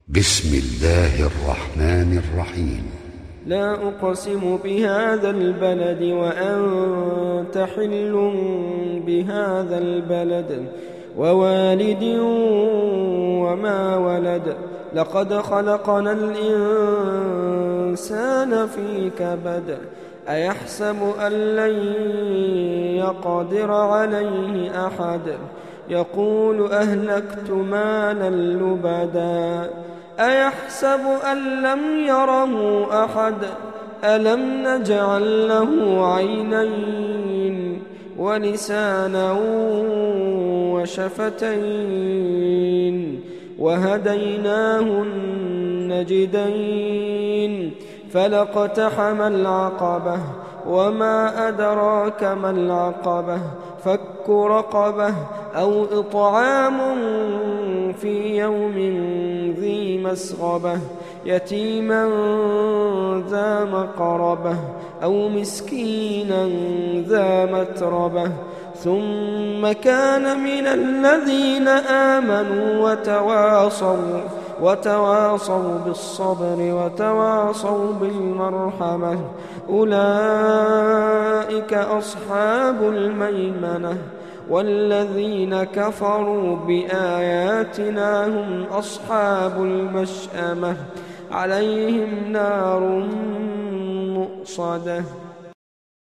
بسم الله الرحمن الرحيم. لا أقسم بهذا البلد وأنت حل بهذا البلد ووالد وما ولد. لقد خلقنا الإنسان في كبد. أيحسب أن لن يقدر عليه أحد. يقول أهلكت مالا لبدا. أيحسب أن لم يره أحد. ألم نجعل له عينين ولسانا وشفتين وهديناه النجدين. فلاقتحم العقبة وما أدراك ما العقبة. فك رقبة أو إطعام في يوم ذي مسغبة يتيما ذا مقربة أو مسكينا ذا متربة. ثم كان من الذين آمنوا وتواصوا بالصبر وتواصوا بالمرحمة. أولئك أصحاب الميمنة. والذين كفروا بآياتنا هم أصحاب المشأمة. عليهم نار مؤصدة.